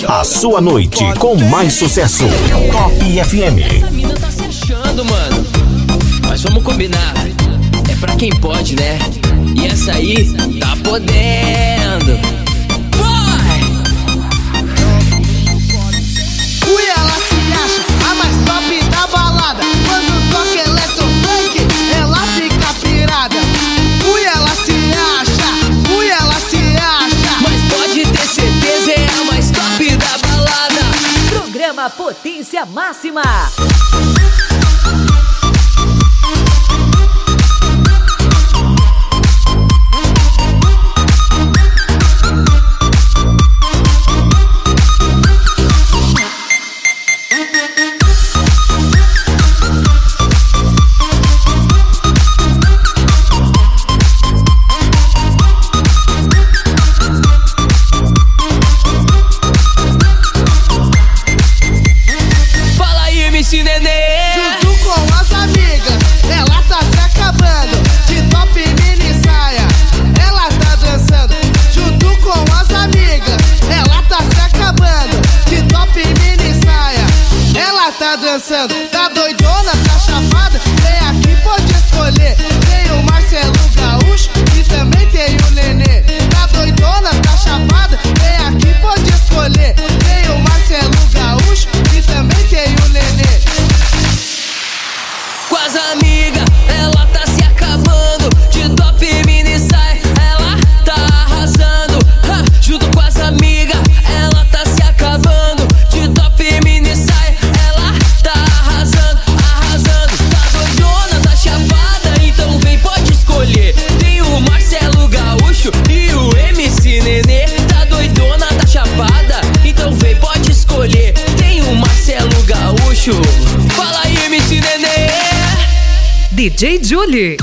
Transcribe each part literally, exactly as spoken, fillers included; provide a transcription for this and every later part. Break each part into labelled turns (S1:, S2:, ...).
S1: A sua noite com mais sucesso. Top F M.
S2: Essa mina tá se achando, mano. Mas vamos combinar. É pra quem pode, né? E essa aí tá podendo. Vai!
S3: Ui, ela se acha a mais top da balada. Quando toca eletrofunk, ela fica pirada. Ui, ela se acha, ui, ela se acha.
S2: Mas pode ter certeza, é a mais top da balada.
S4: Programa Potência Máxima.
S3: Junto com as amigas, ela tá se acabando. De top mini saia, ela tá dançando. Junto com as amigas, ela tá se acabando. De top mini saia, ela tá dançando. Tá doidona, tá chapada, vem aqui, pode escolher. Tem o Marcelo Gaúcho e também tem o Nenê. Tá doidona, tá chapada, vem aqui, pode escolher. Tem o Marcelo Gaúcho e também tem o Nenê.
S2: Com as amigas, ela tá se acabando. De top mini sai, ela tá arrasando. Ha, junto com as amigas, ela tá se acabando. De top mini sai, ela tá arrasando, arrasando. Tá doidona, tá chapada, então vem, pode escolher. Tem o Marcelo Gaúcho e o M C Nenê. Tá doidona, tá chapada, então vem, pode escolher. Tem o Marcelo Gaúcho. Fala aí, M C Nenê.
S4: D J Julie.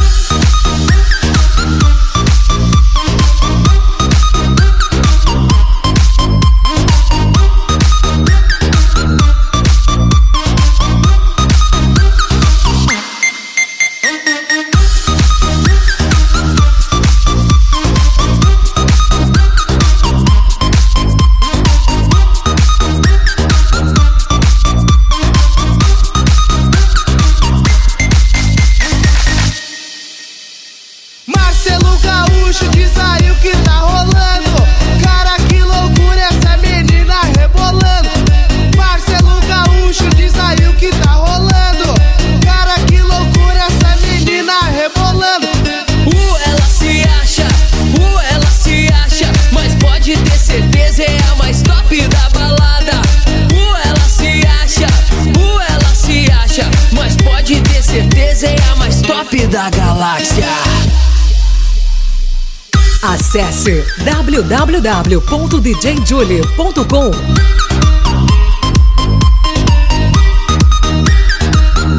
S3: Marcelo Gaúcho, diz aí o que tá rolando. Cara, que loucura essa menina rebolando. Marcelo Gaúcho, diz aí o que tá rolando. Cara, que loucura essa menina rebolando.
S2: Uh, ela se acha, uh, ela se acha. Mas pode ter certeza, é a mais top da balada. Uh, ela se acha, uh, ela se acha. Mas pode ter certeza, é a mais top da galáxia.
S4: Acesse w w w ponto d j julie ponto com.